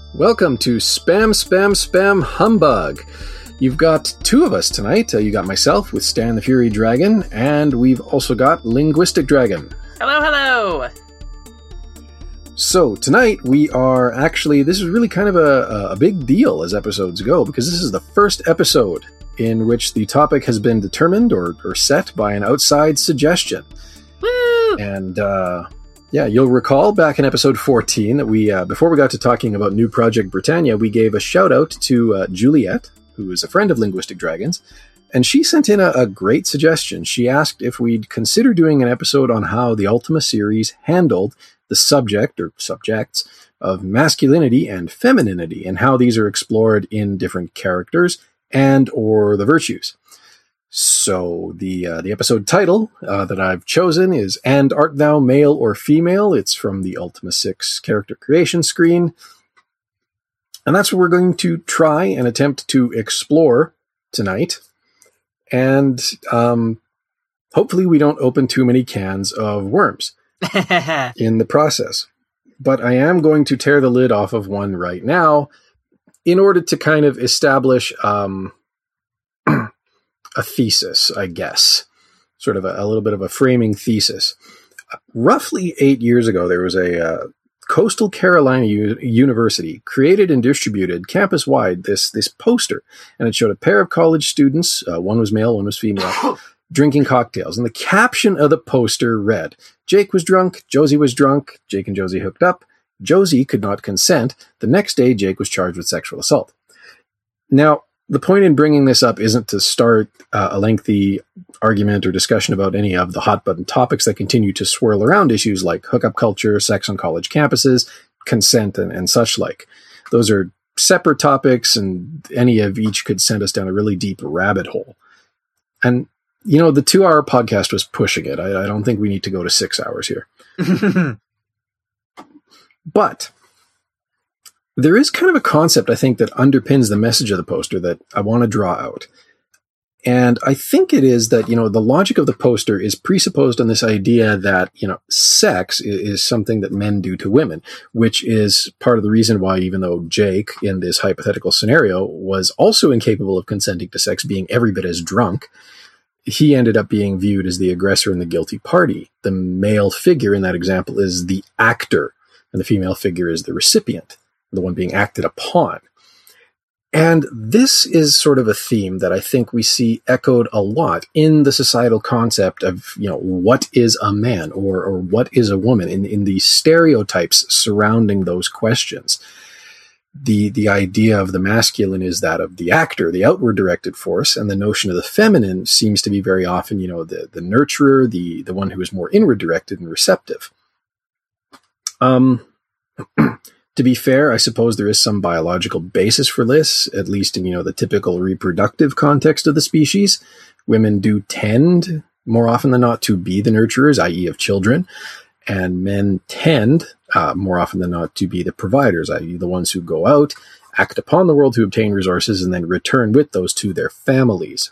Welcome to Spam, Spam, Spam Humbug. You've got two of us tonight. You got myself with Stan the Fury Dragon, and we've also got Linguistic Dragon. Hello, hello! So tonight we are actually, this is really kind of a big deal as episodes go, because this is the first episode in which the topic has been determined or set by an outside suggestion. Woo! And yeah, you'll recall back in episode 14 that we, before we got to talking about New Project Britannia, we gave a shout out to Juliet, who is a friend of Linguistic Dragons, and she sent in a great suggestion. She asked if we'd consider doing an episode on how the Ultima series handled the subject or subjects of masculinity and femininity and how these are explored in different characters and or the virtues. So the episode title that I've chosen is And Art Thou Male or Female? It's from the Ultima 6 character creation screen. And that's what we're going to try and attempt to explore tonight. And hopefully we don't open too many cans of worms in the process. But I am going to tear the lid off of one right now in order to kind of establish a thesis, I guess. Sort of a little bit of a framing thesis. Roughly 8 years ago, there was a Coastal Carolina University created and distributed campus-wide this poster. And it showed a pair of college students, one was male, one was female, drinking cocktails. And the caption of the poster read, Jake was drunk, Josie was drunk, Jake and Josie hooked up, Josie could not consent. The next day, Jake was charged with sexual assault. Now, the point in bringing this up isn't to start a lengthy argument or discussion about any of the hot button topics that continue to swirl around issues like hookup culture, sex on college campuses, consent, and such like. Those are separate topics, and any of each could send us down a really deep rabbit hole. And you know, the 2-hour podcast was pushing it. I don't think we need to go to 6 hours here. But there is kind of a concept, I think, that underpins the message of the poster that I want to draw out. And I think it is that, you know, the logic of the poster is presupposed on this idea that, you know, sex is something that men do to women, which is part of the reason why, even though Jake, in this hypothetical scenario, was also incapable of consenting to sex, being every bit as drunk, he ended up being viewed as the aggressor and the guilty party. The male figure in that example is the actor, and the female figure is the recipient, the one being acted upon. And this is sort of a theme that I think we see echoed a lot in the societal concept of, you know, what is a man or what is a woman, in the stereotypes surrounding those questions. The idea of the masculine is that of the actor, the outward directed force, and the notion of the feminine seems to be very often, you know, the nurturer, the one who is more inward directed and receptive. To be fair, I suppose there is some biological basis for this, at least in, you know, the typical reproductive context of the species. Women do tend, more often than not, to be the nurturers, i.e. of children, and men tend, more often than not, to be the providers, i.e. the ones who go out, act upon the world to obtain resources, and then return with those to their families.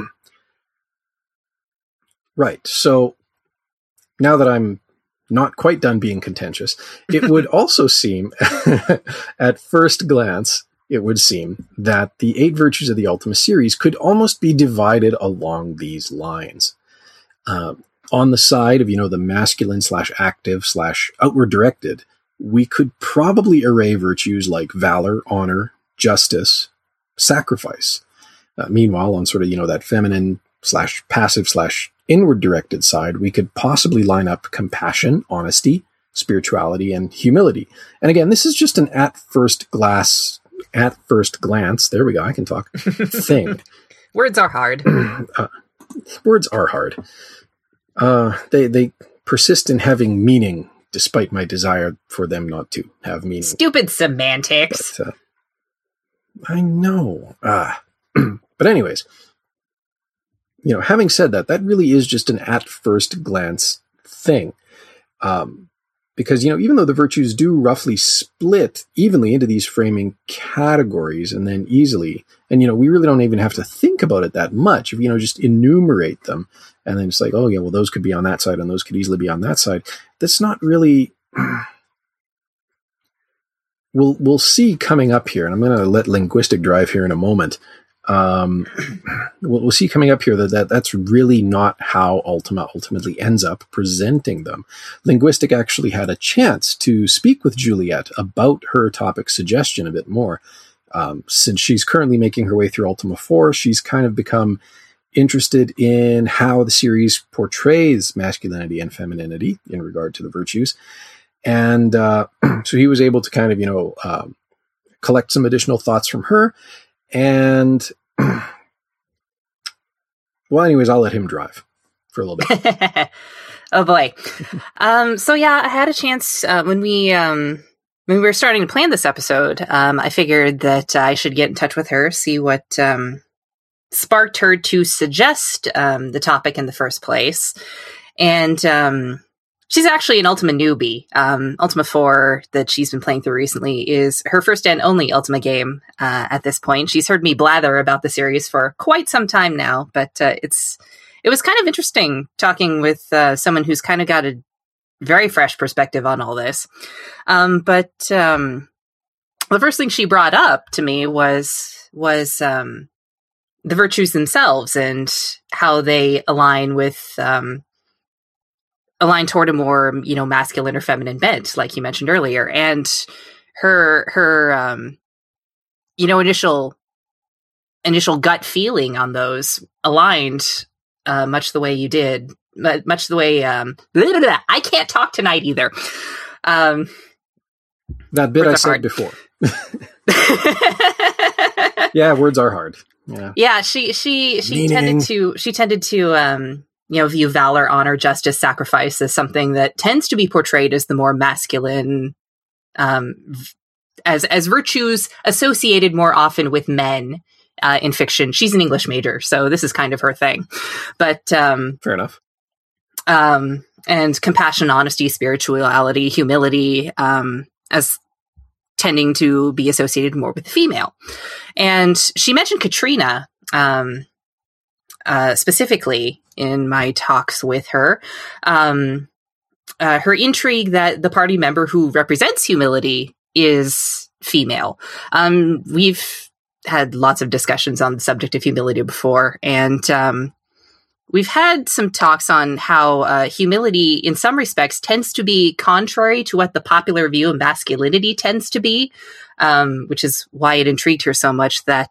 Right, so now that I'm not quite done being contentious, it would also seem, at first glance, it would seem that the 8 virtues of the Ultima series could almost be divided along these lines. On the side of, you know, the masculine / active / outward directed, we could probably array virtues like valor, honor, justice, sacrifice. Meanwhile, on sort of, you know, that feminine / passive / inward directed side, we could possibly line up compassion, honesty, spirituality, and humility. And again, this is just an at first glance, there we go, I can talk, thing. Words are hard. Words are hard. They persist in having meaning, despite my desire for them not to have meaning. Stupid semantics. But, I know. But anyways, you know, having said that, that really is just an at first glance thing. Because, you know, even though the virtues do roughly split evenly into these framing categories and then easily, and, you know, we really don't even have to think about it that much. If, you know, just enumerate them and then it's like, oh yeah, well, those could be on that side and those could easily be on that side. That's not really, we'll see coming up here, and I'm going to let linguistic drive here in a moment. We'll see coming up here that's really not how Ultima ultimately ends up presenting them. Linguistic actually had a chance to speak with Juliet about her topic suggestion a bit more. Since she's currently making her way through Ultima 4, she's kind of become interested in how the series portrays masculinity and femininity in regard to the virtues. And so he was able to kind of, collect some additional thoughts from her. And, well, anyways, I'll let him drive for a little bit. Oh, boy. So, yeah, I had a chance when we were starting to plan this episode. I figured that I should get in touch with her, see what sparked her to suggest the topic in the first place. And she's actually an Ultima newbie. Ultima 4 that she's been playing through recently is her first and only Ultima game at this point. She's heard me blather about the series for quite some time now, but it was kind of interesting talking with someone who's kind of got a very fresh perspective on all this. But the first thing she brought up to me was the virtues themselves and how they align with align toward a more, masculine or feminine bent, like you mentioned earlier. And her initial gut feeling on those aligned much the way you did, much the way, I can't talk tonight either. That bit I said before. Yeah, words are hard. Yeah, she tended to view valor, honor, justice, sacrifice as something that tends to be portrayed as the more masculine, as virtues associated more often with men in fiction. She's an English major, so this is kind of her thing. But fair enough. And compassion, honesty, spirituality, humility, as tending to be associated more with the female. And she mentioned Katrina specifically in my talks with her. Her intrigue that the party member who represents humility is female. We've had lots of discussions on the subject of humility before, and we've had some talks on how humility, in some respects, tends to be contrary to what the popular view of masculinity tends to be, which is why it intrigued her so much that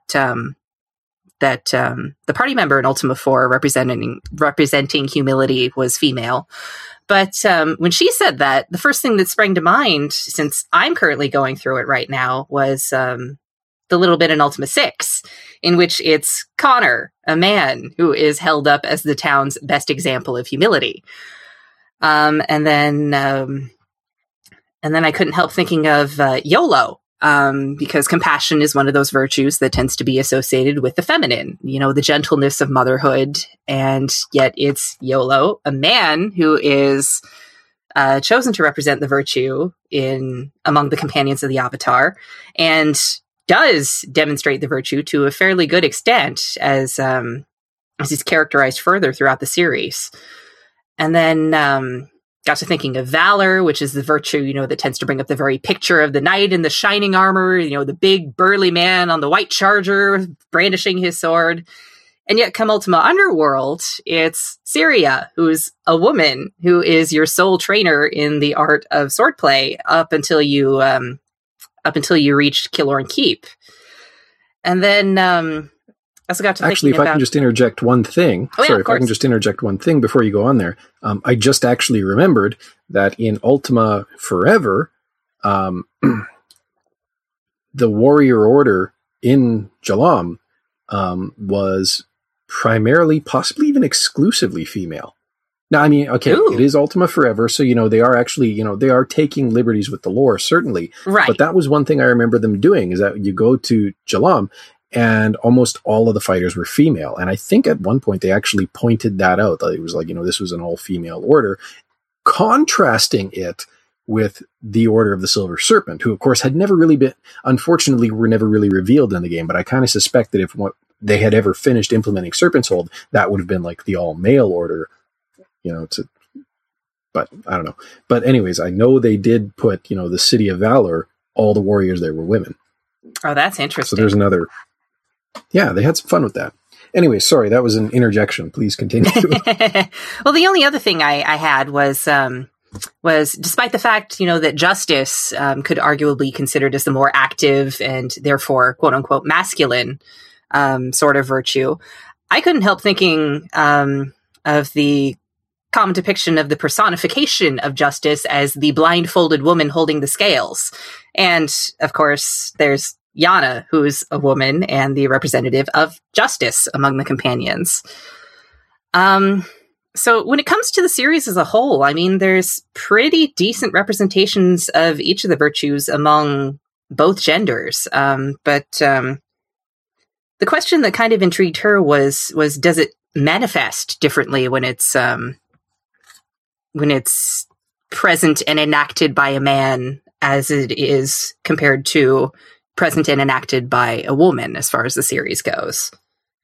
the party member in Ultima 4 representing humility was female. But when she said that, the first thing that sprang to mind, since I'm currently going through it right now, was the little bit in Ultima 6, in which it's Connor, a man who is held up as the town's best example of humility. And then I couldn't help thinking of YOLO. Because compassion is one of those virtues that tends to be associated with the feminine, the gentleness of motherhood. And yet it's YOLO, a man who is chosen to represent the virtue among the companions of the Avatar, and does demonstrate the virtue to a fairly good extent as he's characterized further throughout the series. And then got to thinking of valor, which is the virtue, that tends to bring up the very picture of the knight in the shining armor, the big burly man on the white charger brandishing his sword. And yet come Ultima Underworld, it's Syria, who's a woman who is your sole trainer in the art of swordplay up until you reached Kilorn Keep. And then I also got to actually, if I can just interject one thing. Oh, yeah, sorry, if I can just interject one thing before you go on there. I just actually remembered that in Ultima Forever, the warrior order in Jalam was primarily, possibly even exclusively female. Now, I mean, okay, Ooh. It is Ultima Forever, so, they are actually, they are taking liberties with the lore, certainly. Right. But that was one thing I remember them doing, is that you go to Jalam, and almost all of the fighters were female. And I think at one point they actually pointed that out. That it was like, this was an all-female order, contrasting it with the Order of the Silver Serpent, who, of course, had never really been, unfortunately, were never really revealed in the game. But I kind of suspect that if they had ever finished implementing Serpent's Hold, that would have been like the all-male order, but I don't know. But anyways, I know they did put, the City of Valor all the warriors there were women. Oh, that's interesting. So there's another. Yeah, they had some fun with that. Anyway, sorry, that was an interjection. Please continue. Well, the only other thing I had was despite the fact, that justice could arguably be considered as the more active and therefore, quote unquote, masculine sort of virtue, I couldn't help thinking of the common depiction of the personification of justice as the blindfolded woman holding the scales. And of course, there's Yana, who's a woman and the representative of justice among the companions. So when it comes to the series as a whole, I mean, there's pretty decent representations of each of the virtues among both genders. But the question that kind of intrigued her was does it manifest differently when it's present and enacted by a man as it is compared to present and enacted by a woman as far as the series goes?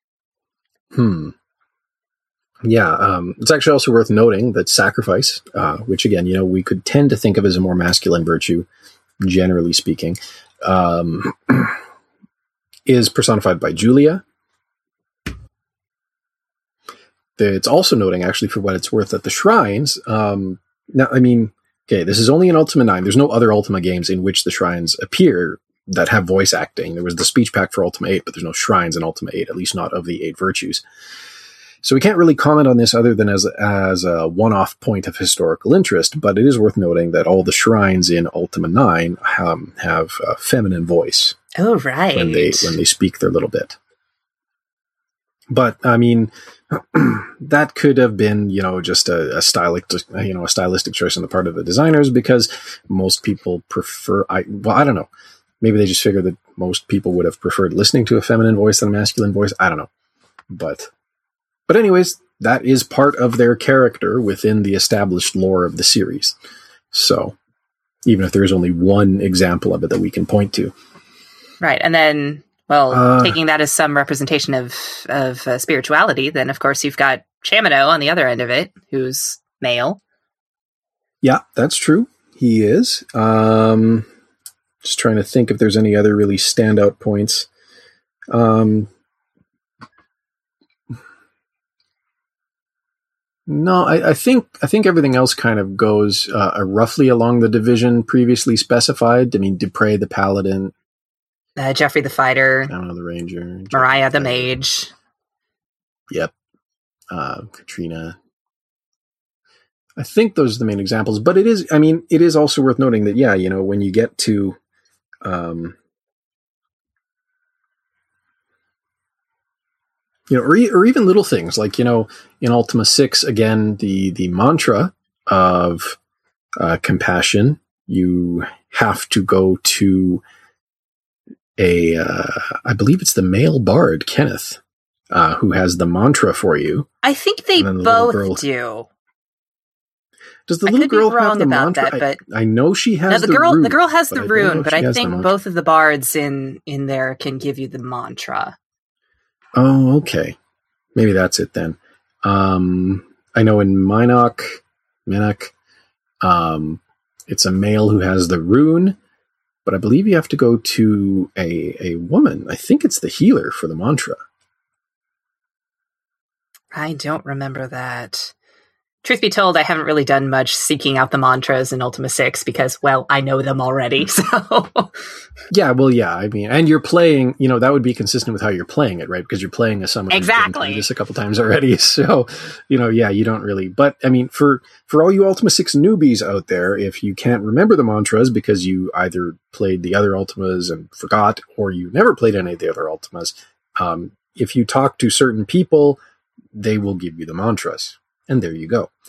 Yeah, it's actually also worth noting that sacrifice, which again, we could tend to think of as a more masculine virtue, generally speaking, is personified by Julia. It's also noting, actually, for what it's worth, that the shrines, now, I mean, okay, this is only in Ultima 9. There's no other Ultima games in which the shrines appear that have voice acting. There was the speech pack for Ultima 8, but there's no shrines in Ultima 8, at least not of the 8 virtues. So we can't really comment on this other than as a one-off point of historical interest, but it is worth noting that all the shrines in Ultima 9 have a feminine voice. Oh, right. When they speak their little bit. But, I mean, that could have been, just a stylistic choice on the part of the designers, because most people prefer, I don't know. Maybe they just figured that most people would have preferred listening to a feminine voice than a masculine voice. I don't know. But anyways, that is part of their character within the established lore of the series. So even if there is only one example of it that we can point to. Right. And then, well, taking that as some representation of spirituality, then of course you've got Chamino on the other end of it, who's male. Yeah, that's true. He is. Just trying to think if there's any other really standout points. No, I think everything else kind of goes roughly along the division previously specified. I mean, Dupre the Paladin. Jeffrey the Fighter. I don't know, the Ranger. Mariah the Mage. Yep. Katrina. I think those are the main examples. But it is also worth noting that, yeah, when you get to... or even little things like, in Ultima 6, again, the mantra of compassion, you have to go to I believe it's the male bard, Kenneth, who has the mantra for you. I think they both do. Does the little girl have the mantra? But I know she has the rune. The girl has the rune, but I think both of the bards in there can give you the mantra. Oh, okay. Maybe that's it then. I know in Minok, it's a male who has the rune, but I believe you have to go to a woman. I think it's the healer for the mantra. I don't remember that. Truth be told, I haven't really done much seeking out the mantras in Ultima 6 because, well, I know them already, so... Yeah, I mean, and you're playing, that would be consistent with how you're playing it, right? Because you're playing a summer. Exactly. This a couple times already, so, yeah, you don't really... But, I mean, for all you Ultima 6 newbies out there, if you can't remember the mantras because you either played the other Ultimas and forgot, or you never played any of the other Ultimas, if you talk to certain people, they will give you the mantras. And there you go.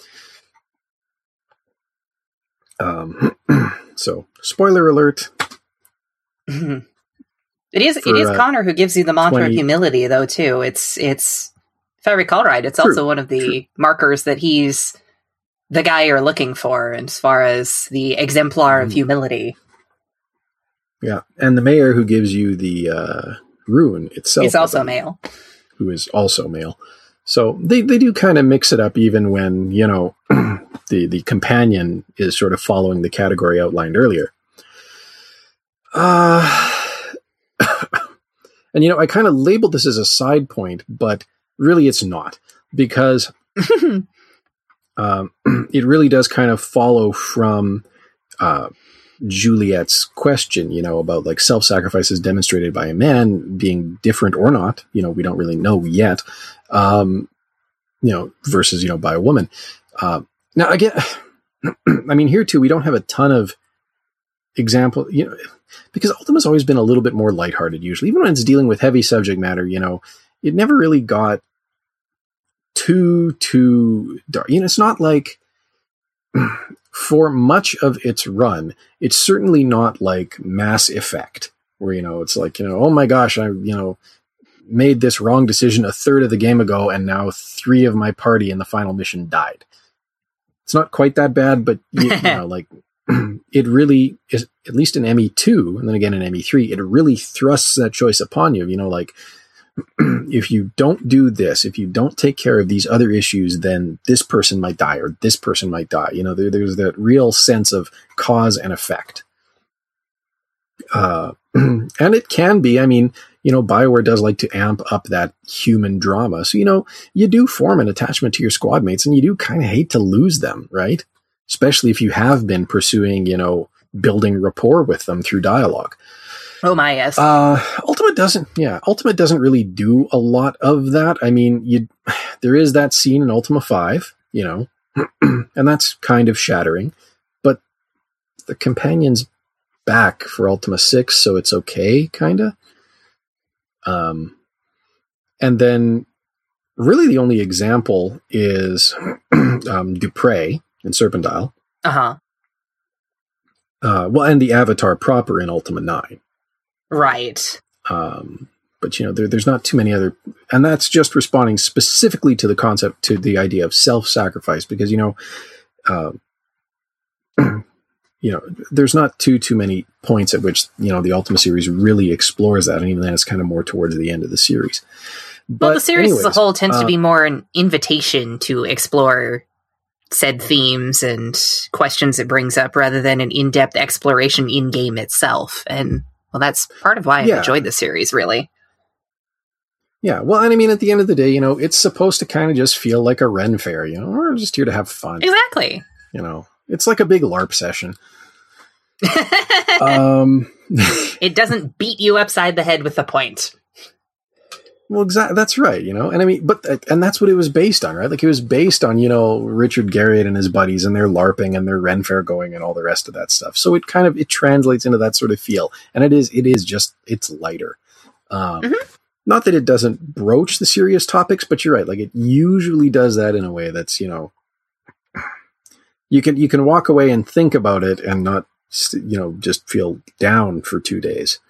So, spoiler alert. It is Connor who gives you the mantra of humility, though, too. It's if I recall right, it's also one of the markers that he's the guy you're looking for as far as the exemplar of humility. Yeah, and the mayor who gives you the rune itself. He's also male. Who is also male. So they do kind of mix it up even when, the companion is sort of following the category outlined earlier. Uh, and, I kind of labeled this as a side point, but really it's not, because it really does kind of follow from Juliet's question, about like self-sacrifice as demonstrated by a man being different or not, we don't really know yet, versus, by a woman. Now, again, I mean, here too, we don't have a ton of example, because Ultima's always been a little bit more lighthearted usually, even when it's dealing with heavy subject matter, it never really got too dark. It's not like for much of its run, it's certainly not like Mass Effect, where, it's like, oh my gosh, I, made this wrong decision a third of the game ago, and now 3 of my party in the final mission died. It's not quite that bad, but like it really is, at least in ME2 and then again in ME3, it really thrusts that choice upon you. Like if you don't do this, if you don't take care of these other issues, then this person might die or this person might die. There's that real sense of cause and effect. And it can be, I mean, BioWare does like to amp up that human drama. So, you do form an attachment to your squad mates, and you do kind of hate to lose them, right? Especially if you have been pursuing, building rapport with them through dialogue. Oh my, yes. Ultimate doesn't really do a lot of that. I mean, there is that scene in Ultima 5, and that's kind of shattering, but the companion's back for Ultima 6, so it's okay, kind of. And then really the only example is Dupre in Serpentile. Uh-huh. Well, and the Avatar proper in Ultima 9. Right. But, there's not too many other... And that's just responding specifically to the concept, to the idea of self-sacrifice, because, there's not too many points at which, the Ultima series really explores that, and even then it's kind of more towards the end of the series. But the series as a whole tends to be more an invitation to explore said themes and questions it brings up, rather than an in-depth exploration in-game itself. And, well, that's part of why I've enjoyed the series, really. Yeah, well, and I mean, at the end of the day, it's supposed to kind of just feel like a Ren fair, we're just here to have fun. Exactly. It's like a big LARP session. It doesn't beat you upside the head with the point. Well, exactly. That's right. And I mean, and that's what it was based on, right? Like it was based on, Richard Garriott and his buddies and their LARPing and their Ren fair going and all the rest of that stuff. So it translates into that sort of feel. And it's lighter. Not that it doesn't broach the serious topics, but you're right. Like it usually does that in a way that's, you can walk away and think about it and not, just feel down for 2 days.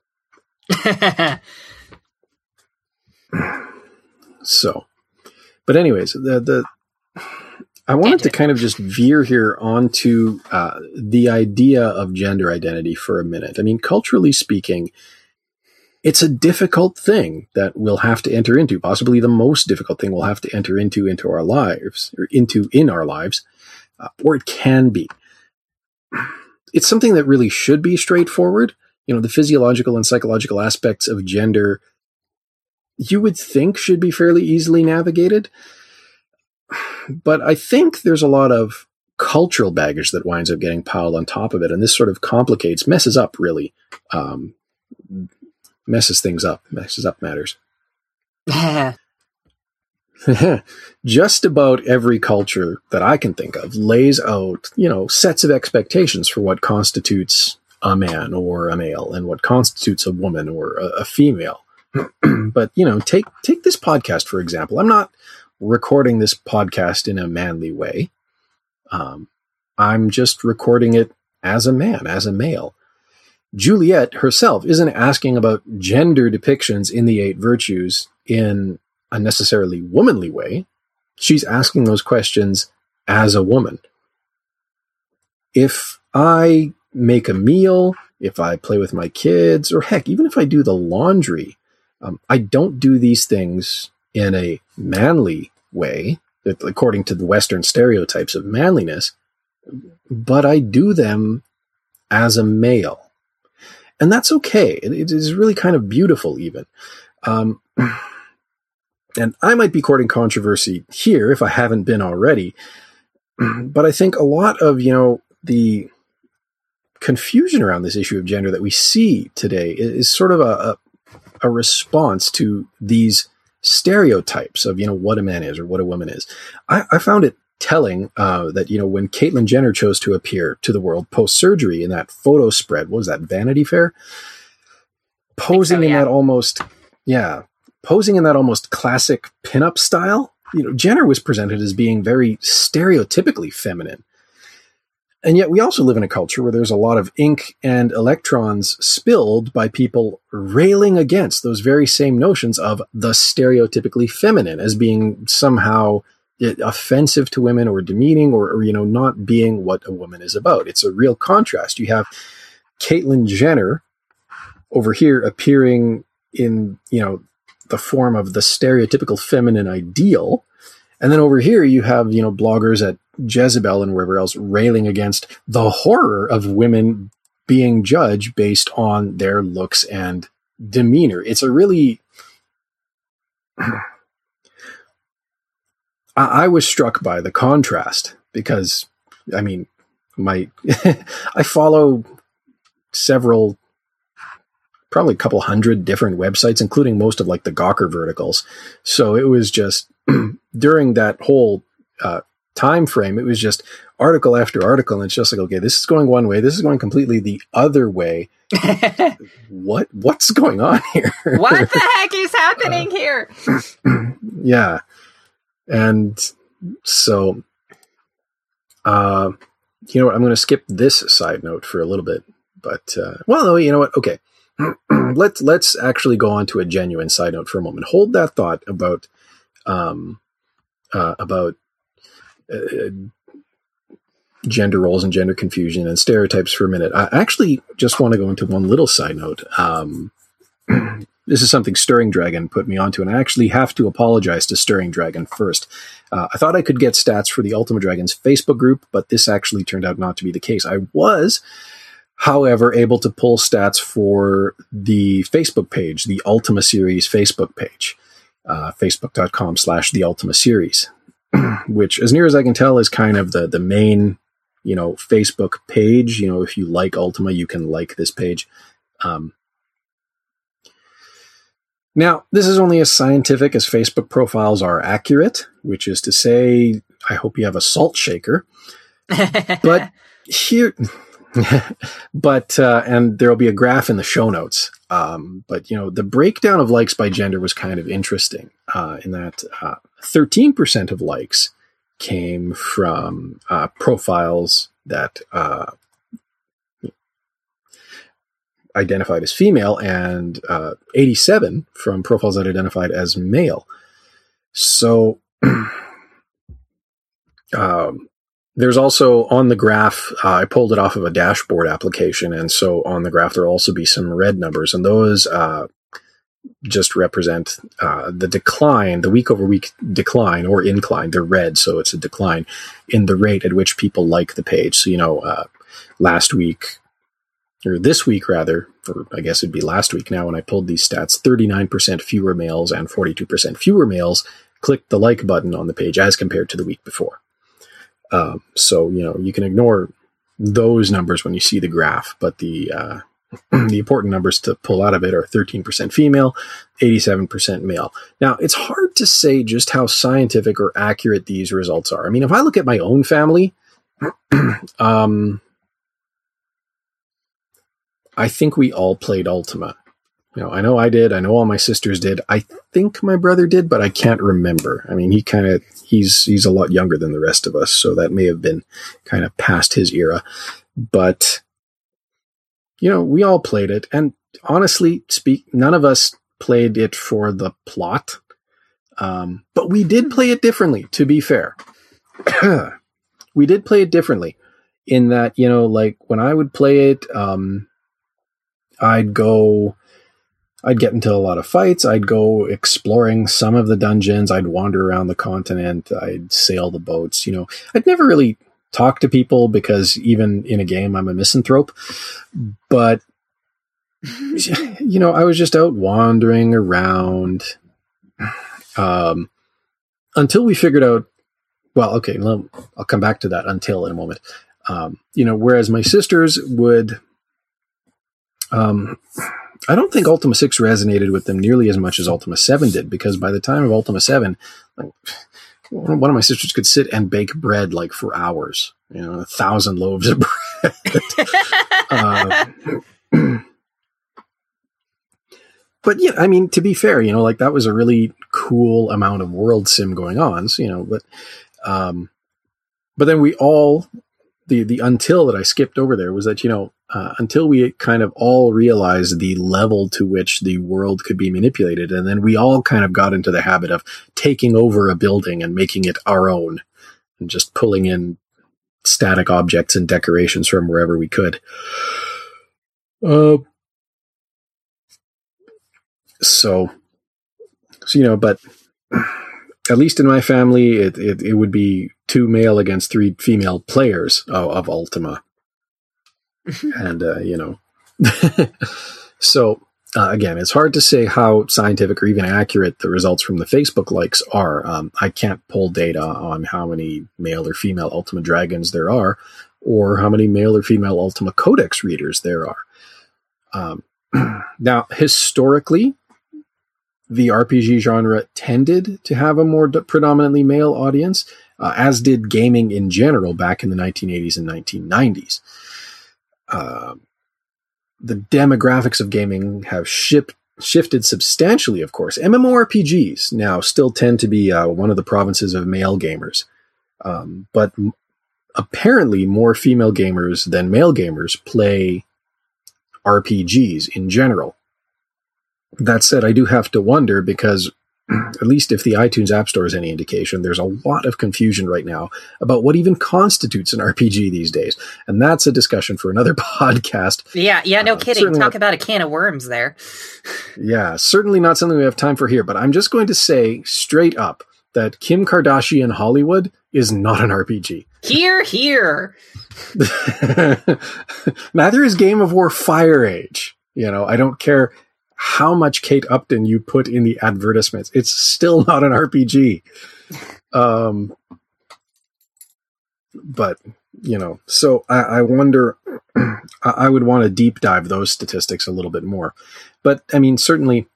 So, but anyways, I wanted to kind of just veer here onto the idea of gender identity for a minute. I mean, culturally speaking, it's a difficult thing that we'll have to enter into, possibly the most difficult thing we'll have to enter into our lives, or in our lives, or it can be. It's something that really should be straightforward. The physiological and psychological aspects of gender, you would think should be fairly easily navigated. But I think there's a lot of cultural baggage that winds up getting piled on top of it. And this sort of messes up matters. Just about every culture that I can think of lays out, sets of expectations for what constitutes a man or a male and what constitutes a woman or a female. But, take this podcast, for example. I'm not recording this podcast in a manly way. I'm just recording it as a man, as a male. Juliet herself isn't asking about gender depictions in the 8 Virtues in a necessarily womanly way. She's asking those questions as a woman. If I make a meal, if I play with my kids, or heck, even if I do the laundry, I don't do these things in a manly way, according to the Western stereotypes of manliness, but I do them as a male. And that's okay. It is really kind of beautiful even. And I might be courting controversy here if I haven't been already, but I think a lot of, the confusion around this issue of gender that we see today is sort of a response to these stereotypes of, what a man is or what a woman is. I found it telling that, when Caitlyn Jenner chose to appear to the world post-surgery in that photo spread, what was that, Vanity Fair? Posing in that almost classic pinup style. Jenner was presented as being very stereotypically feminine. And yet we also live in a culture where there's a lot of ink and electrons spilled by people railing against those very same notions of the stereotypically feminine as being somehow offensive to women or demeaning or not being what a woman is about. It's a real contrast. You have Caitlyn Jenner over here appearing in, the form of the stereotypical feminine ideal. And then over here you have, bloggers at Jezebel and wherever else railing against the horror of women being judged based on their looks and demeanor. It's a really... I was struck by the contrast because, I follow several, probably a couple hundred different websites, including most of the Gawker verticals. So it was just during that whole time frame, it was just article after article, and it's just okay, this is going one way, this is going completely the other way. What's going on here? What the heck is happening here? Yeah. And so, I'm going to skip this side note for a little bit, but, you know what? Okay. Let's actually go on to a genuine side note for a moment. Hold that thought about gender roles and gender confusion and stereotypes for a minute. I actually just want to go into one little side note. This is something Stirring Dragon put me onto, and I actually have to apologize to Stirring Dragon first. I thought I could get stats for the Ultima Dragons Facebook group, but this actually turned out not to be the case. I was, however, able to pull stats for the Facebook page, the Ultima Series Facebook page, facebook.com/the Ultima Series, which, as near as I can tell, is kind of the main, Facebook page. If you like Ultima, you can like this page. Now, this is only as scientific as Facebook profiles are accurate, which is to say, I hope you have a salt shaker. But here, and there'll be a graph in the show notes. But the breakdown of likes by gender was kind of interesting, in that 13% of likes came from profiles that identified as female, and 87 from profiles that identified as male. So there's also on the graph, I pulled it off of a dashboard application, and so on the graph there'll also be some red numbers, and those just represent the decline, the week-over-week decline or incline. They're red, so it's a decline in the rate at which people like the page. So, last week, or this week rather, or I guess it'd be last week now when I pulled these stats, 39% fewer males and 42% fewer males clicked the like button on the page as compared to the week before. So, you can ignore those numbers when you see the graph, but the important numbers to pull out of it are 13% female, 87% male. Now, it's hard to say just how scientific or accurate these results are. I mean, if I look at my own family, I think we all played Ultima. I know I did. I know all my sisters did. I think my brother did, but I can't remember. I mean, he's a lot younger than the rest of us, so that may have been kind of past his era. But, we all played it. And honestly, none of us played it for the plot. But we did play it differently, to be fair. We did play it differently in that, when I would play it, I'd get into a lot of fights. I'd go exploring some of the dungeons. I'd wander around the continent. I'd sail the boats. I'd never really talk to people because even in a game, I'm a misanthrope. But I was just out wandering around until we figured out, well, okay, I'll come back to that until in a moment. Whereas my sisters would, I don't think Ultima 6 resonated with them nearly as much as Ultima 7 did, because by the time of Ultima 7, one of my sisters could sit and bake bread like for hours, 1,000 loaves of bread. But yeah, I mean, to be fair, that was a really cool amount of world sim going on. So, but then we all, the until that I skipped over there was that, until we kind of all realized the level to which the world could be manipulated. And then we all kind of got into the habit of taking over a building and making it our own and just pulling in static objects and decorations from wherever we could. But at least in my family, it would be 2 male against 3 female players of Ultima. And, so again, it's hard to say how scientific or even accurate the results from the Facebook likes are. I can't pull data on how many male or female Ultima Dragons there are, or how many male or female Ultima Codex readers there are. Now, historically, the RPG genre tended to have a more predominantly male audience, as did gaming in general back in the 1980s and 1990s. The demographics of gaming have shifted substantially, of course. MMORPGs now still tend to be one of the provinces of male gamers. But apparently more female gamers than male gamers play RPGs in general. That said, I do have to wonder, because at least if the iTunes App Store is any indication, there's a lot of confusion right now about what even constitutes an RPG these days. And that's a discussion for another podcast. Yeah, no kidding. Talk about a can of worms there. Yeah, certainly not something we have time for here, but I'm just going to say straight up that Kim Kardashian Hollywood is not an RPG. Hear. Neither is Game of War Fire Age. I don't care how much Kate Upton you put in the advertisements. It's still not an RPG. But, so I wonder, I would want to deep dive those statistics a little bit more. But, I mean, certainly,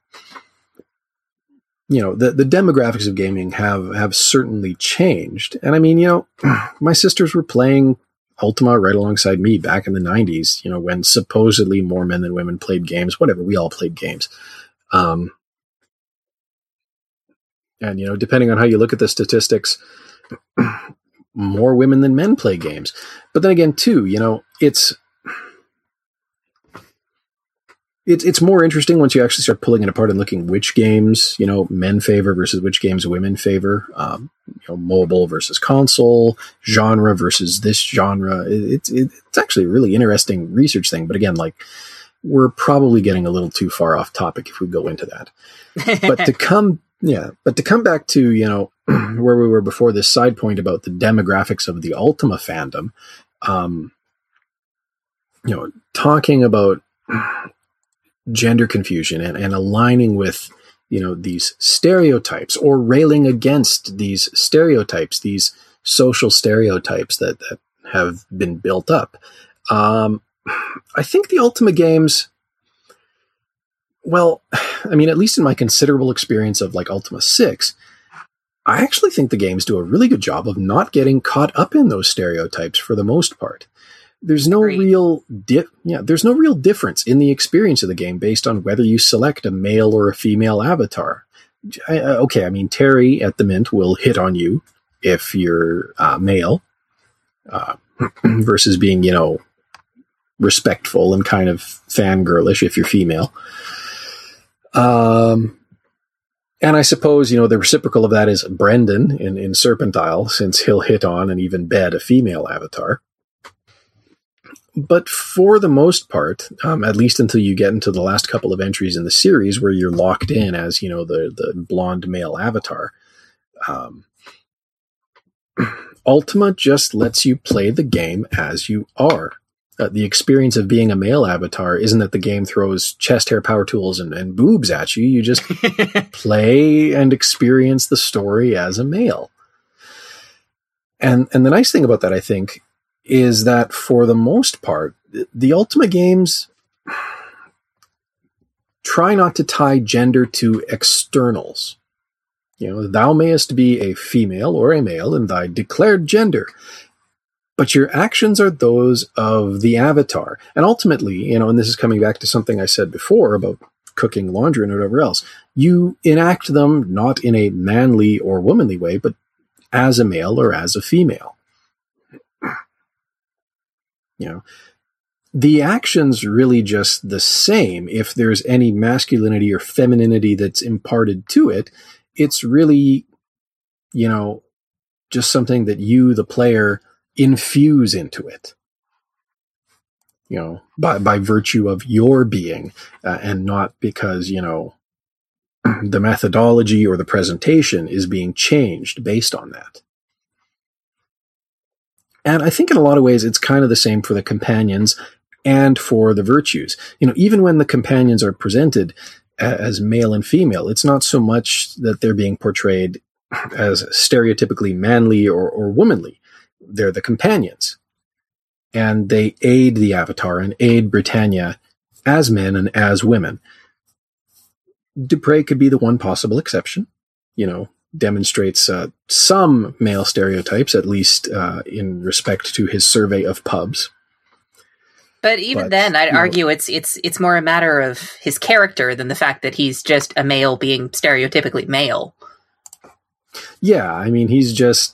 the demographics of gaming have certainly changed. And I mean, my sisters were playing Ultima right alongside me back in the 90s, when supposedly more men than women played games. Whatever, we all played games. And, depending on how you look at the statistics, more women than men play games. But then again, too, it's more interesting once you actually start pulling it apart and looking which games, men favor versus which games women favor. Mobile versus console, genre versus this genre. It's actually a really interesting research thing. But again, we're probably getting a little too far off topic if we go into that. But to come back to, where we were before, this side point about the demographics of the Ultima fandom, talking about gender confusion and aligning with, these stereotypes, or railing against these stereotypes, these social stereotypes that have been built up. I think the Ultima games, well, I mean, at least in my considerable experience of Ultima 6, I actually think the games do a really good job of not getting caught up in those stereotypes for the most part. There's no real difference in the experience of the game based on whether you select a male or a female avatar. Okay, I mean, Terry at the Mint will hit on you if you're male, versus being, respectful and kind of fangirlish if you're female. And I suppose, the reciprocal of that is Brendan in Serpentile, since he'll hit on and even bed a female avatar. But for the most part, at least until you get into the last couple of entries in the series where you're locked in as, the blonde male avatar, Ultima just lets you play the game as you are. The experience of being a male avatar isn't that the game throws chest hair power tools and boobs at you. You just play and experience the story as a male. And the nice thing about that, I think, is that for the most part, the Ultima games try not to tie gender to externals. Thou mayest be a female or a male in thy declared gender, but your actions are those of the avatar. And ultimately, and this is coming back to something I said before about cooking laundry and whatever else, you enact them not in a manly or womanly way, but as a male or as a female. The action's really just the same. If there's any masculinity or femininity that's imparted to it, it's really, just something that you, the player, infuse into it, by virtue of your being, and not because, the methodology or the presentation is being changed based on that. And I think in a lot of ways, it's kind of the same for the companions and for the virtues. Even when the companions are presented as male and female, it's not so much that they're being portrayed as stereotypically manly or womanly. They're the companions. And they aid the Avatar and aid Britannia as men and as women. Dupre could be the one possible exception, demonstrates some male stereotypes, at least in respect to his survey of pubs. But then, I'd argue it's more a matter of his character than the fact that he's just a male being stereotypically male. Yeah, I mean, he's just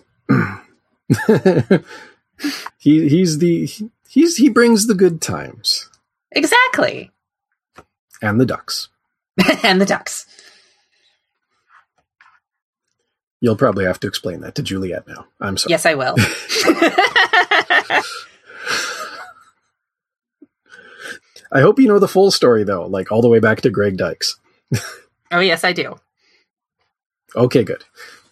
he brings the good times. Exactly. And the ducks. And the ducks. You'll probably have to explain that to Juliet now. I'm sorry. Yes, I will. I hope you know the full story, though, like all the way back to Greg Dykes. Oh, yes, I do. Okay, good.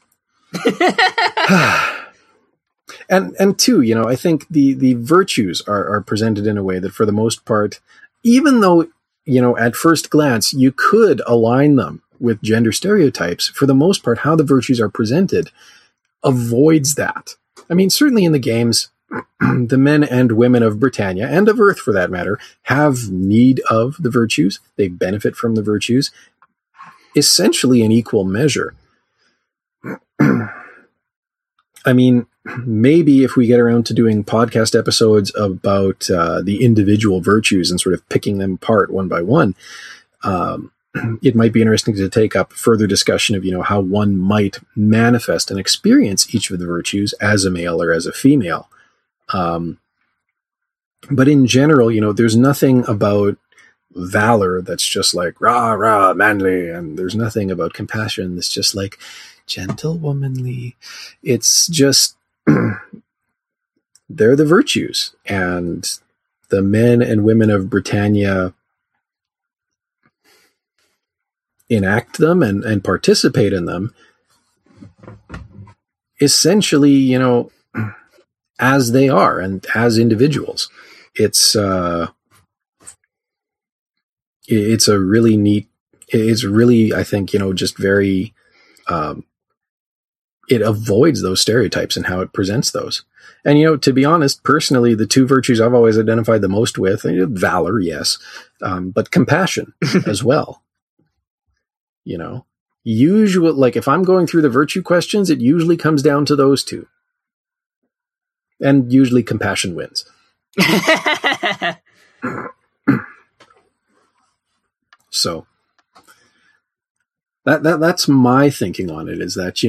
And two, I think the virtues are presented in a way that for the most part, even though, at first glance, you could align them with gender stereotypes, for the most part, how the virtues are presented avoids that. I mean, certainly in the games, the men and women of Britannia, and of Earth for that matter, have need of the virtues. They benefit from the virtues, essentially in equal measure. I mean, maybe if we get around to doing podcast episodes about the individual virtues and sort of picking them apart one by one, it might be interesting to take up further discussion of, how one might manifest and experience each of the virtues as a male or as a female. But in general, there's nothing about valor that's just like rah, rah, manly, and there's nothing about compassion that's just like gentle, womanly. It's just, they're the virtues, and the men and women of Britannia enact them and participate in them essentially, as they are and as individuals. It's a really neat, it's really, I think, just very, it avoids those stereotypes and how it presents those. And, to be honest, personally, the two virtues I've always identified the most with, valor, yes, but compassion as well. Usually, like if I'm going through the virtue questions, it usually comes down to those two. And usually compassion wins. So that's my thinking on it, is that,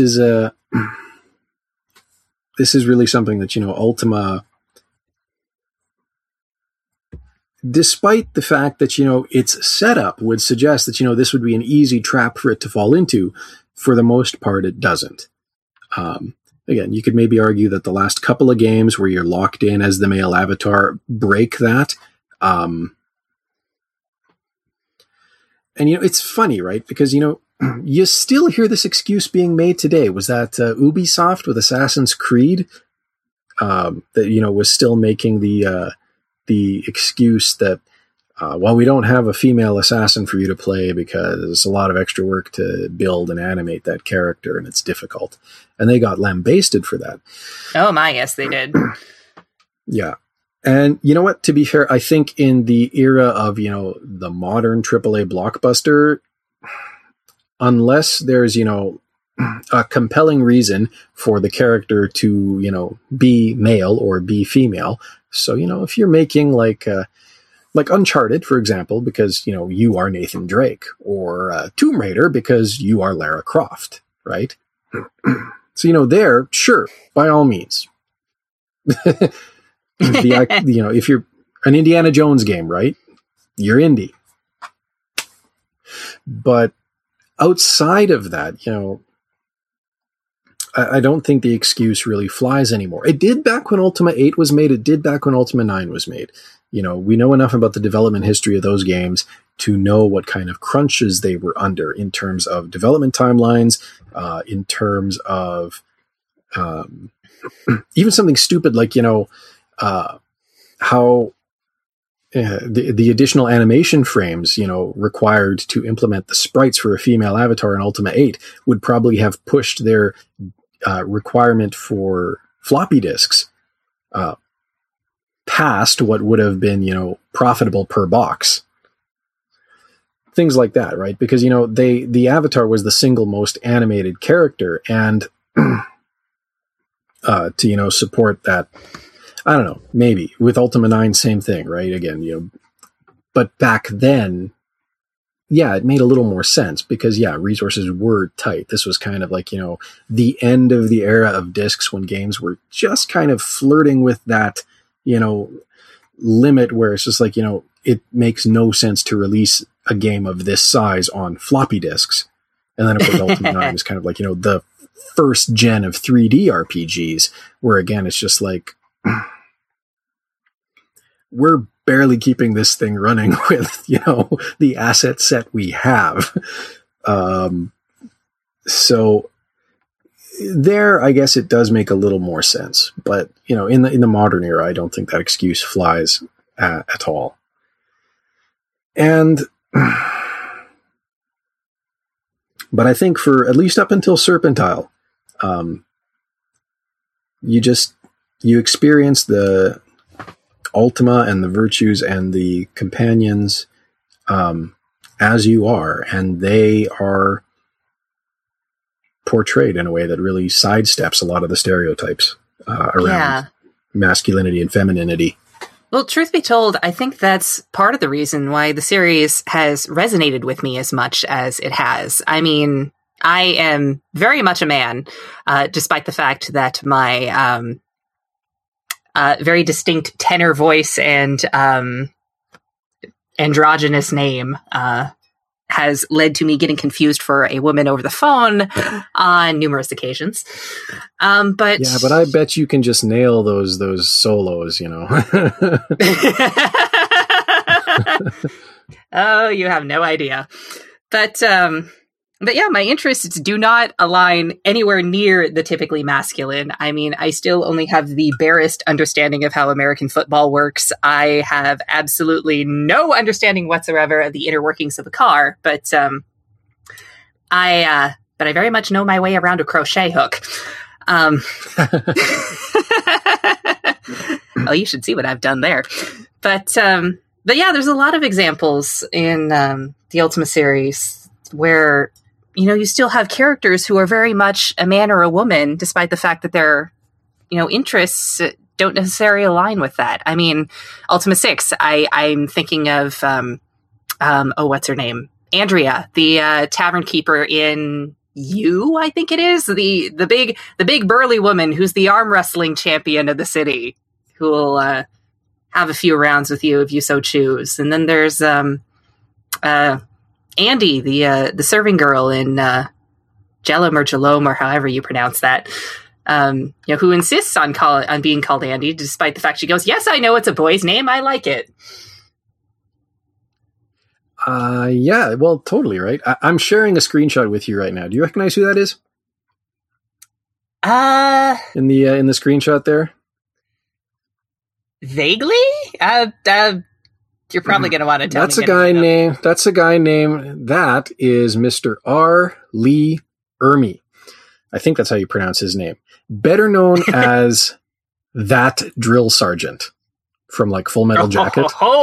this is really something that, Ultima, despite the fact that, its setup would suggest that, this would be an easy trap for it to fall into, for the most part, it doesn't. Again, you could maybe argue that the last couple of games where you're locked in as the male avatar break that. And, it's funny, right? Because, you still hear this excuse being made today. Was that Ubisoft with Assassin's Creed that, was still making the the excuse that, well, we don't have a female assassin for you to play because it's a lot of extra work to build and animate that character, and it's difficult. And they got lambasted for that. Oh my, yes, they did. Yeah. And you know what? To be fair, I think in the era of, the modern AAA blockbuster, unless there's, a compelling reason for the character to, be male or be female. So, if you're making like Uncharted, for example, because, you are Nathan Drake, or Tomb Raider because you are Lara Croft, right? So, there, sure, by all means. If you're an Indiana Jones game, right? You're indie. But outside of that, I don't think the excuse really flies anymore. It did back when Ultima 8 was made. It did back when Ultima 9 was made. We know enough about the development history of those games to know what kind of crunches they were under in terms of development timelines, in terms of even something stupid like, how the additional animation frames, required to implement the sprites for a female avatar in Ultima 8 would probably have pushed their requirement for floppy disks past what would have been, profitable per box. Things like that, right? Because, the avatar was the single most animated character, and to, support that, I don't know, maybe. With Ultima 9, same thing, right? Again, but back then, yeah, it made a little more sense because, yeah, resources were tight. This was kind of like, the end of the era of discs when games were just kind of flirting with that, limit where it's just like, it makes no sense to release a game of this size on floppy disks. And then, of course, Ultima 9 is kind of like, the first gen of 3D RPGs, where, again, it's just like, we're barely keeping this thing running with, the asset set we have. So there, I guess it does make a little more sense. But, in the modern era, I don't think that excuse flies at all. And, but I think for at least up until Serpentile, you experience the Ultima and the virtues and the companions as you are, and they are portrayed in a way that really sidesteps a lot of the stereotypes around masculinity and femininity. Well, truth be told, I think that's part of the reason why the series has resonated with me as much as it has. I mean, I am very much a man, despite the fact that my very distinct tenor voice and androgynous name has led to me getting confused for a woman over the phone on numerous occasions. But yeah, but I bet you can just nail those solos, Oh, you have no idea. But yeah, my interests do not align anywhere near the typically masculine. I mean, I still only have the barest understanding of how American football works. I have absolutely no understanding whatsoever of the inner workings of a car, but I very much know my way around a crochet hook. Oh, you should see what I've done there. But yeah, there's a lot of examples in the Ultima series where, you still have characters who are very much a man or a woman, despite the fact that their, interests don't necessarily align with that. I mean, Ultima 6, I'm thinking of, what's her name? Andrea, the tavern keeper in You, I think it is. The big burly woman who's the arm wrestling champion of the city, who will have a few rounds with you if you so choose. And then there's Andy, the serving girl in Jalom or Jalom or however you pronounce that, who insists on being called Andy, despite the fact she goes, "Yes, I know it's a boy's name. I like it." Yeah, well, totally right. I'm sharing a screenshot with you right now. Do you recognize who that is? In the screenshot there. Vaguely? You're probably going to want to tell That's me. a guy named. That's a guy named. That is Mr. R. Lee Ermey. I think that's how you pronounce his name. Better known as that drill sergeant from like Full Metal Jacket.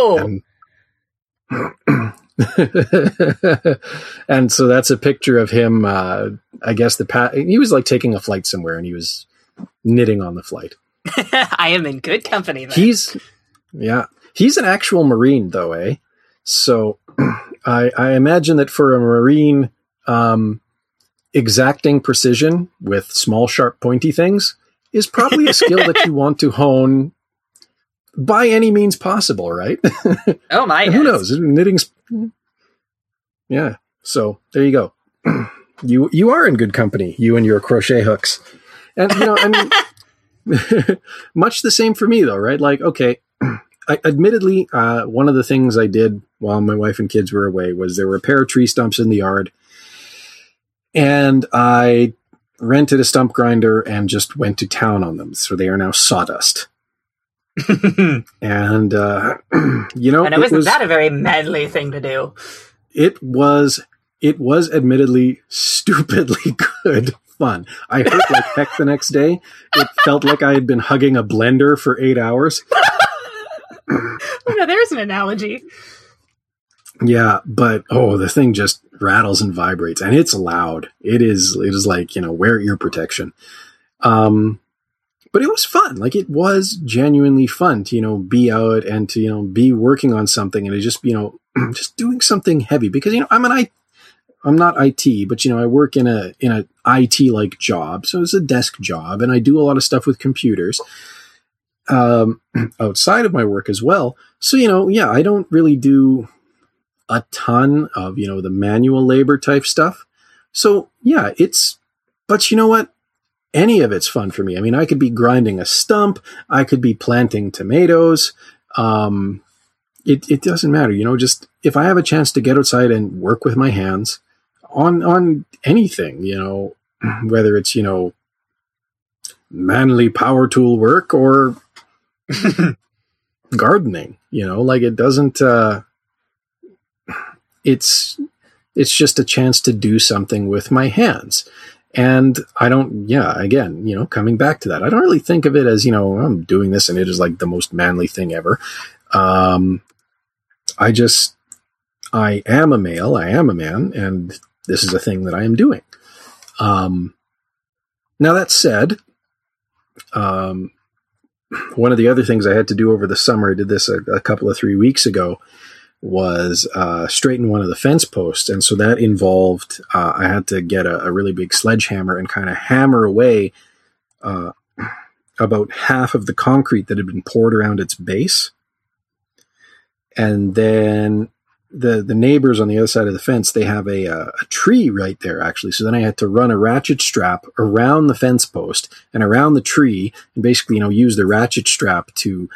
And so that's a picture of him. I guess he was like taking a flight somewhere, and he was knitting on the flight. I am in good company then. He's an actual Marine though, eh? So I imagine that for a Marine, exacting precision with small, sharp, pointy things is probably a skill that you want to hone by any means possible, right? Oh my! Who knows? Knitting's. Yeah. So there you go. You are in good company. You and your crochet hooks, and I mean, much the same for me though, right? Like, okay. Admittedly, one of the things I did while my wife and kids were away was there were a pair of tree stumps in the yard, and I rented a stump grinder and just went to town on them. So they are now sawdust. And, and wasn't that a very manly thing to do? It was admittedly stupidly good fun. I hurt like heck the next day. It felt like I had been hugging a blender for 8 hours. Oh, no, there's an analogy. Yeah, but the thing just rattles and vibrates, and it's loud. It is like, wear ear protection. But it was fun. Like, it was genuinely fun to, be out and to, be working on something and to just, just doing something heavy because, I'm not IT, but I work in a IT like job. So it's a desk job and I do a lot of stuff with computers. Outside of my work as well. So, I don't really do a ton of, the manual labor type stuff. So yeah, but you know what? Any of it's fun for me. I mean, I could be grinding a stump. I could be planting tomatoes. It doesn't matter, just if I have a chance to get outside and work with my hands on anything, whether it's, manly power tool work or gardening, like it doesn't, it's just a chance to do something with my hands. And I don't, again, coming back to that, I don't really think of it as, I'm doing this and it is like the most manly thing ever. I am a male, I am a man, and this is a thing that I am doing. Now that said, one of the other things I had to do over the summer, I did this a couple of 3 weeks ago, was straighten one of the fence posts. And so that involved, I had to get a really big sledgehammer and kind of hammer away about half of the concrete that had been poured around its base. And then the neighbors on the other side of the fence, they have a tree right there, actually. So then I had to run a ratchet strap around the fence post and around the tree and basically, use the ratchet strap to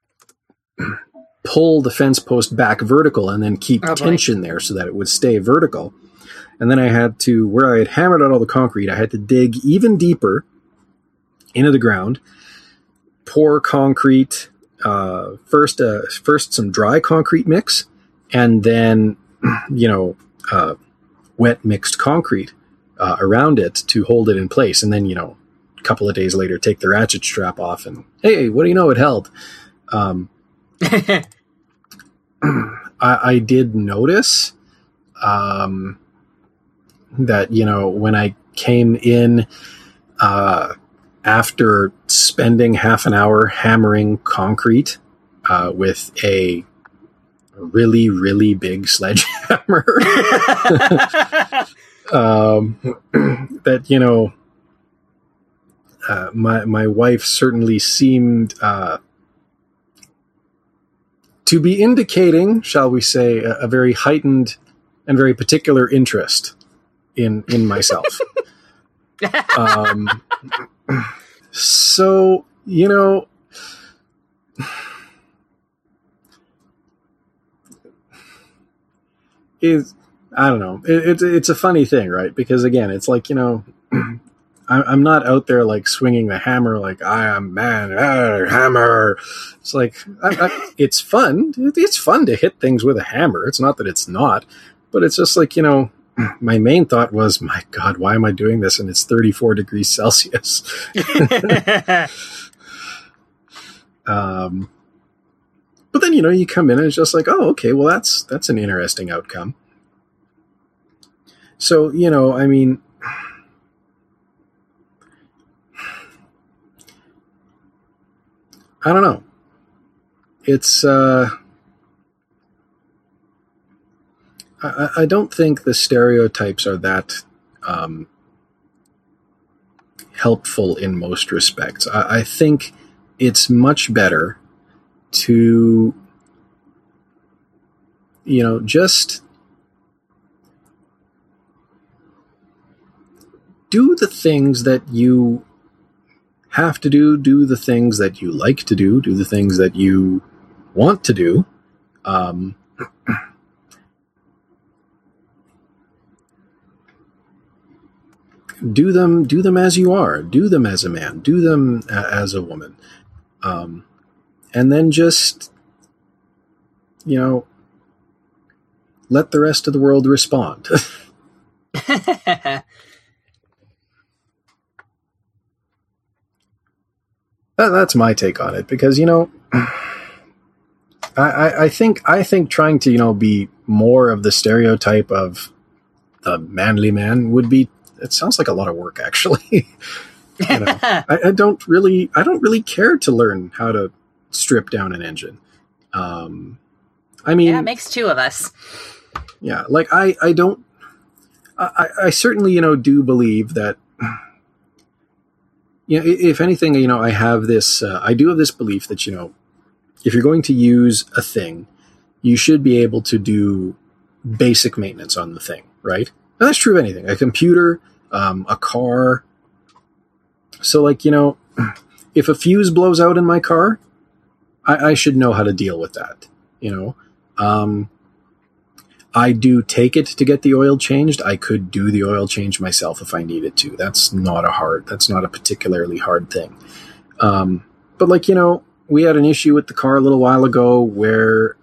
pull the fence post back vertical and then keep tension there so that it would stay vertical. And then I had to, where I had hammered out all the concrete, I had to dig even deeper into the ground, pour concrete, first some dry concrete mix, and then, wet mixed concrete around it to hold it in place. And then, a couple of days later, take the ratchet strap off and, hey, what do you know, it held. I did notice that, when I came in after spending half an hour hammering concrete with a really, really big sledgehammer, that, my wife certainly seemed to be indicating, shall we say, a very heightened and very particular interest in myself. So, I don't know. It's a funny thing, right? Because again, it's like, I'm not out there like swinging the hammer like I am man, hammer. It's like it's fun. It's fun to hit things with a hammer. It's not that it's not, but it's just like, my main thought was, my God, why am I doing this? And it's 34 degrees Celsius. But then, you come in and it's just like, oh, okay, well, that's an interesting outcome. So, I mean, I don't know. It's, I don't think the stereotypes are that helpful in most respects. I think it's much better to, just do the things that you have to do the things that you like to do the things that you want to do. Do them as you are. Do them as a man. Do them as a woman. And then just, let the rest of the world respond. That's my take on it, because, I think trying to, be more of the stereotype of the manly man would be, it sounds like a lot of work, actually. I don't really care to learn how to strip down an engine. I mean, it makes two of us. Yeah. Like I certainly, do believe that, if anything, I have this, I do have this belief that, if you're going to use a thing, you should be able to do basic maintenance on the thing, right? And that's true of anything, a computer, a car. So like, if a fuse blows out in my car, I should know how to deal with that. I do take it to get the oil changed. I could do the oil change myself if I needed to. That's not a particularly hard thing. But like, we had an issue with the car a little while ago where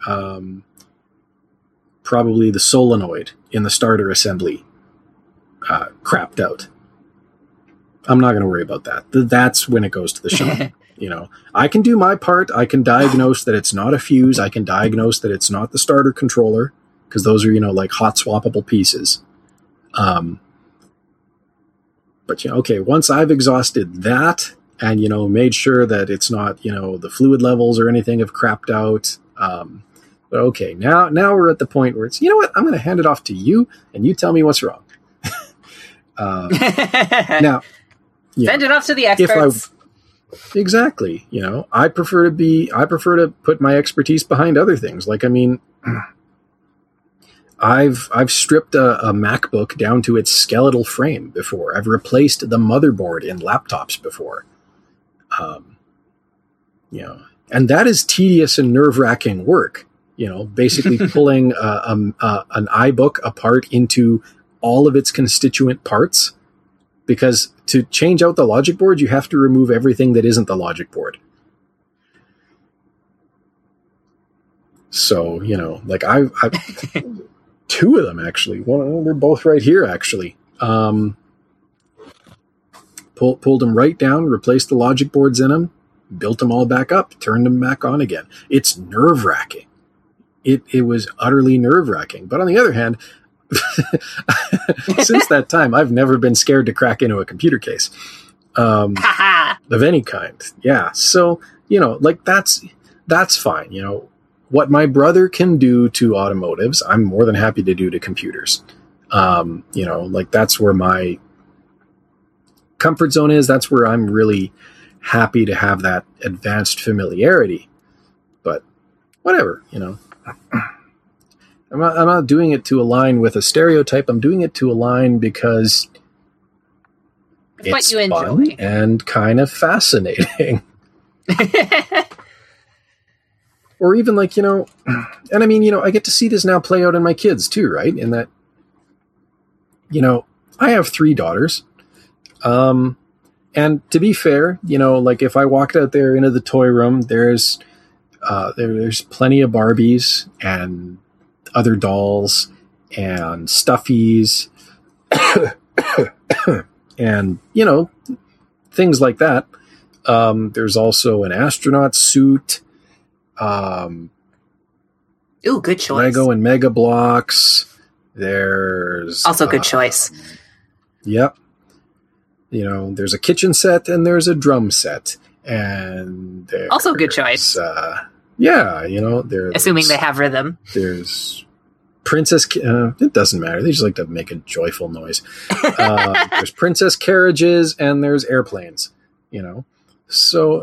probably the solenoid in the starter assembly crapped out. I'm not going to worry about that. That's when it goes to the shop. I can do my part. I can diagnose that it's not a fuse. I can diagnose that it's not the starter controller, because those are, like hot swappable pieces. But, okay, once I've exhausted that and, made sure that it's not, the fluid levels or anything have crapped out. But okay, now we're at the point where it's, what, I'm going to hand it off to you and you tell me what's wrong. Now, send it off to the experts. Exactly. I prefer to put my expertise behind other things. Like, I mean, I've stripped a MacBook down to its skeletal frame before. I've replaced the motherboard in laptops before. And that is tedious and nerve-wracking work. Basically pulling an iBook apart into all of its constituent parts, because to change out the logic board, you have to remove everything that isn't the logic board. So, like I've two of them actually. They're both right here actually. Pulled them right down, replaced the logic boards in them, built them all back up, turned them back on again. It's nerve-wracking. It was utterly nerve-wracking. But on the other hand, since that time, I've never been scared to crack into a computer case of any kind. Yeah. So, like that's fine. What my brother can do to automotives, I'm more than happy to do to computers. Like that's where my comfort zone is. That's where I'm really happy to have that advanced familiarity. But whatever, I'm not doing it to align with a stereotype. I'm doing it to align because it's what you enjoy fun and kind of fascinating. Or even like, and I mean, I get to see this now play out in my kids too, right? In that, I have 3 daughters. And to be fair, like if I walked out there into the toy room, there's plenty of Barbies and other dolls and stuffies and, things like that. There's also an astronaut suit. Ooh, good choice. Lego and Mega Bloks. There's also good choice. Yep. There's a kitchen set and there's a drum set, and also good choice. There's assuming they have rhythm. There's princess. It doesn't matter. They just like to make a joyful noise. There's princess carriages and there's airplanes. So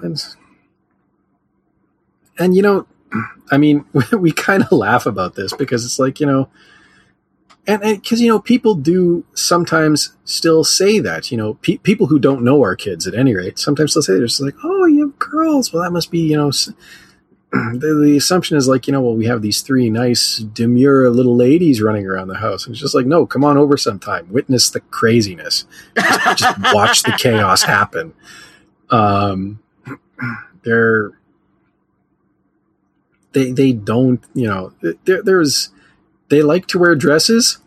and I mean, we kind of laugh about this because it's like, and because, people do sometimes still say that, people who don't know our kids at any rate, sometimes they'll say, they're just like, oh, you have girls. Well, that must be, the assumption is like, well, we have these three nice, demure little ladies running around the house. And it's just like, no, come on over sometime. Witness the craziness. Just watch the chaos happen. They don't, they like to wear dresses.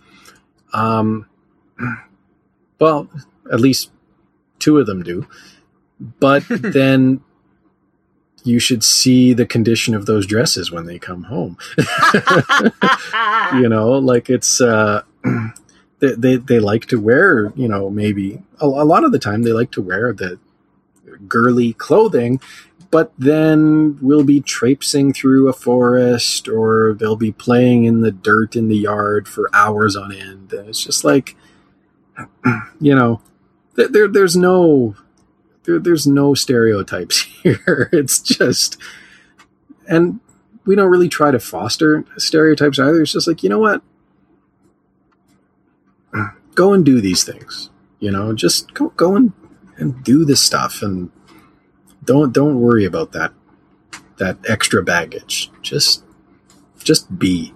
Well, at least two of them do. But then you should see the condition of those dresses when they come home. Like it's they like to wear, maybe a lot of the time they like to wear the girly clothing, but then we'll be traipsing through a forest, or they'll be playing in the dirt in the yard for hours on end. And it's just like, there's no stereotypes here. It's just, and we don't really try to foster stereotypes either. It's just like, you know what? Go and do these things, just go and do this stuff, and don't worry about that extra baggage. Just be.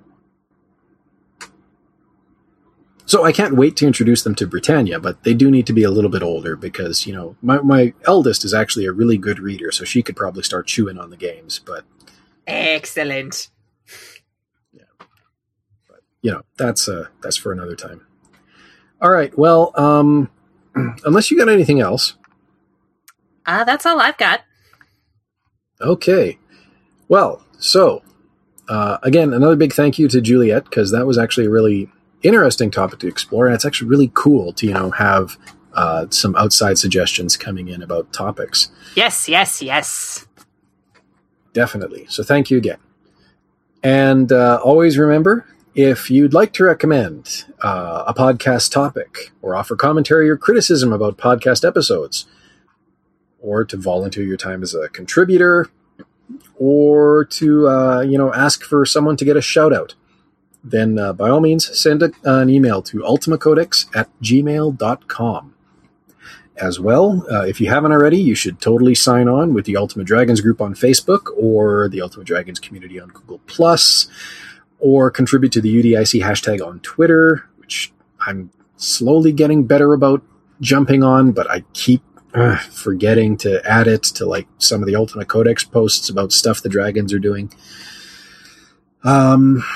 So I can't wait to introduce them to Britannia, but they do need to be a little bit older because, my eldest is actually a really good reader, so she could probably start chewing on the games, but excellent. Yeah. But, that's for another time. All right. Well, unless you got anything else. That's all I've got. Okay. Well, so, again, another big thank you to Juliet, because that was actually a really interesting topic to explore, and it's actually really cool to, have some outside suggestions coming in about topics. Yes. Definitely. So thank you again. And always remember, if you'd like to recommend a podcast topic, or offer commentary or criticism about podcast episodes, or to volunteer your time as a contributor, or to, ask for someone to get a shout out, then by all means, send an email to ultimacodex@gmail.com. As well, if you haven't already, you should totally sign on with the Ultima Dragons group on Facebook, or the Ultima Dragons community on Google+, or contribute to the UDIC hashtag on Twitter, which I'm slowly getting better about jumping on, but I keep forgetting to add it to like some of the Ultima Codex posts about stuff the dragons are doing. But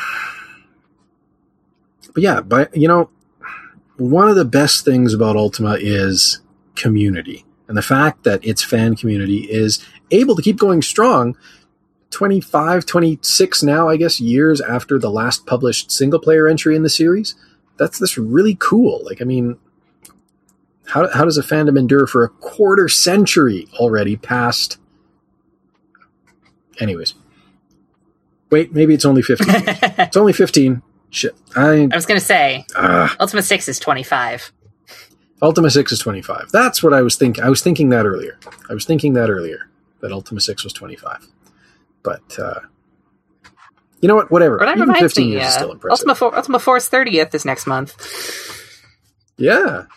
yeah, one of the best things about Ultima is community, and the fact that its fan community is able to keep going strong 25, 26 now, I guess, years after the last published single player entry in the series. That's really cool. Like, I mean, how does a fandom endure for a quarter century already past? Anyways. Wait, maybe it's only 15 years. It's only 15. Shit. I was going to say, Ultima 6 is 25. Ultima 6 is 25. That's what I was thinking. I was thinking that earlier. That Ultima 6 was 25. But, you know what? Whatever. But even 15 years is still impressive. Ultima 4's 30th is next month. Yeah.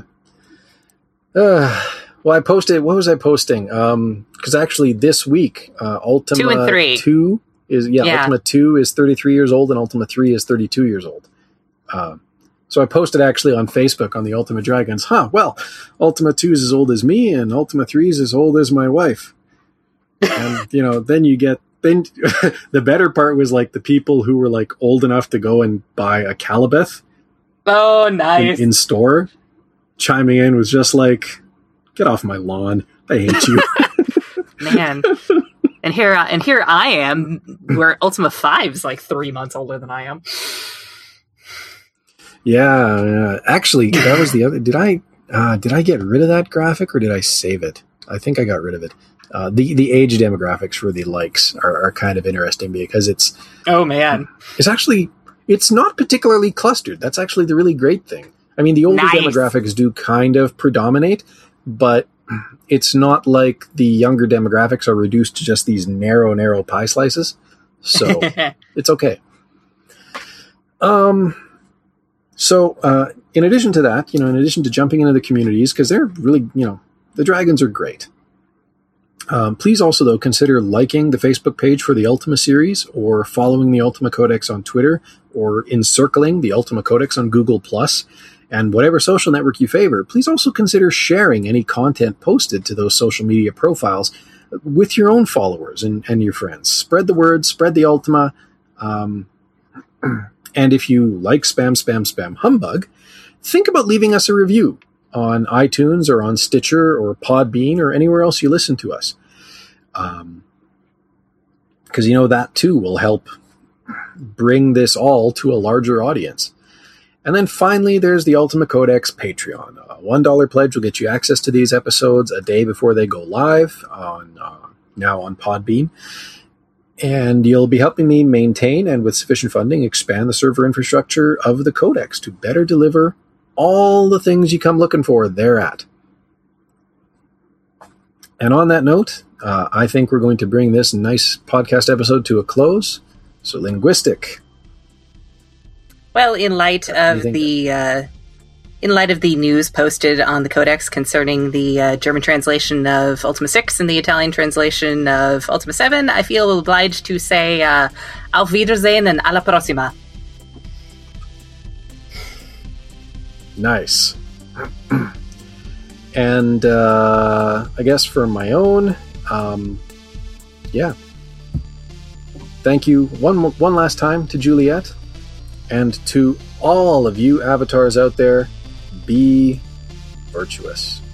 Well, I posted... What was I posting? Because actually this week, Ultima 2 and 3. 2 is... Yeah, Ultima 2 is 33 years old, and Ultima 3 is 32 years old. So I posted actually on Facebook on the Ultima Dragons, well, Ultima 2 is as old as me and Ultima 3 is as old as my wife. And, then the better part was like the people who were like old enough to go and buy a Calibeth. Oh, nice. In store, chiming in was just like, get off my lawn. I hate you. Man. And here I am, where Ultima 5 is like 3 months older than I am. Yeah. Actually, that was the other. Did I get rid of that graphic or did I save it? I think I got rid of it. The age demographics for the likes are kind of interesting because it's. Oh man! It's not particularly clustered. That's actually the really great thing. I mean, the older demographics do kind of predominate, but it's not like the younger demographics are reduced to just these narrow pie slices. So it's okay. So in addition to that, in addition to jumping into the communities, because they're really, the dragons are great. Please also, though, consider liking the Facebook page for the Ultima series or following the Ultima Codex on Twitter or encircling the Ultima Codex on Google+. And whatever social network you favor, please also consider sharing any content posted to those social media profiles with your own followers and your friends. Spread the word, spread the Ultima. And if you like spam humbug, think about leaving us a review on iTunes or on Stitcher or Podbean or anywhere else you listen to us. Because that too will help bring this all to a larger audience. And then finally, there's the Ultima Codex Patreon. A $1 pledge will get you access to these episodes a day before they go live now on Podbean. And you'll be helping me maintain and with sufficient funding expand the server infrastructure of the Codex to better deliver all the things you come looking for thereat. And on that note, I think we're going to bring this nice podcast episode to a close. So, Linguistic. Well, in light of the news posted on the Codex concerning the German translation of Ultima 6 and the Italian translation of Ultima 7, I feel obliged to say Auf Wiedersehen and alla prossima. Nice. And I guess for my own, thank you one last time to Juliet and to all of you avatars out there. Be virtuous.